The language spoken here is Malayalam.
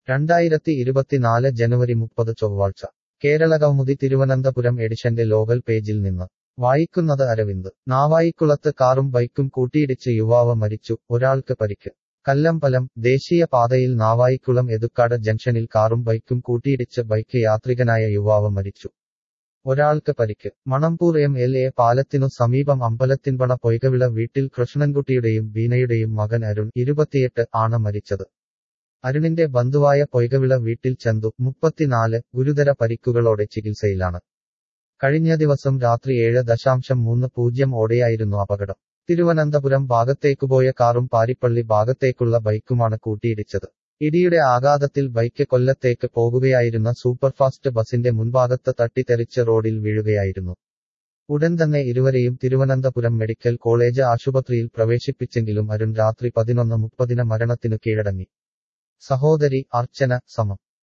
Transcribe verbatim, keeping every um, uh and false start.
രണ്ടായിരത്തി ഇരുപത്തിനാല് ജനുവരി മുപ്പത് ചൊവ്വാഴ്ച കേരളകൗമുദി തിരുവനന്തപുരം എഡിഷന്റെ ലോകൽ പേജിൽ നിന്ന് വായിക്കുന്നത് അരവിന്ദ്. നാവായിക്കുളത്ത് കാറും ബൈക്കും കൂട്ടിയിടിച്ച് യുവാവ് മരിച്ചു, ഒരാൾക്ക് പരിക്ക്. കല്ലമ്പലം ദേശീയ പാതയിൽ നാവായിക്കുളം എതുക്കാട് ജംഗ്ഷനിൽ കാറും ബൈക്കും കൂട്ടിയിടിച്ച് ബൈക്ക് യാത്രികനായ യുവാവ് മരിച്ചു. ഒരാൾക്ക് പരിക്ക്. മണമ്പൂർ എം എൽ എ പാലത്തിനു സമീപം അമ്പലത്തിൻപണ പൊയ്കവിള വീട്ടിൽ കൃഷ്ണൻകുട്ടിയുടെയും ബീനയുടെയും മകൻ അരുൺ, ഇരുപത്തിയെട്ട്, ആണ് മരിച്ചത്. അരുണിന്റെ ബന്ധുവായ പൊയ്കവിള വീട്ടിൽ ചന്തു, മുപ്പത്തിനാല്, ഗുരുതര പരിക്കുകളോടെ ചികിത്സയിലാണ്. കഴിഞ്ഞ ദിവസം രാത്രി ഏഴ് ദശാംശം മൂന്ന് പൂജ്യം ഓടെയായിരുന്നു അപകടം. തിരുവനന്തപുരം ഭാഗത്തേക്കുപോയ കാറും പാരിപ്പള്ളി ഭാഗത്തേക്കുള്ള ബൈക്കുമാണ് കൂട്ടിയിടിച്ചത്. ഇടിയുടെ ആഘാതത്തിൽ ബൈക്ക് കൊല്ലത്തേക്ക് പോകുകയായിരുന്ന സൂപ്പർഫാസ്റ്റ് ബസിന്റെ മുൻഭാഗത്ത് തട്ടിത്തെറിച്ച് റോഡിൽ വീഴുകയായിരുന്നു. ഉടൻ തന്നെ ഇരുവരെയും തിരുവനന്തപുരം മെഡിക്കൽ കോളേജ് ആശുപത്രിയിൽ പ്രവേശിപ്പിച്ചെങ്കിലും അരുൺ രാത്രി പതിനൊന്ന് മുപ്പതിന് മരണത്തിനു കീഴടങ്ങി. സഹോദരി അർച്ചന, സമം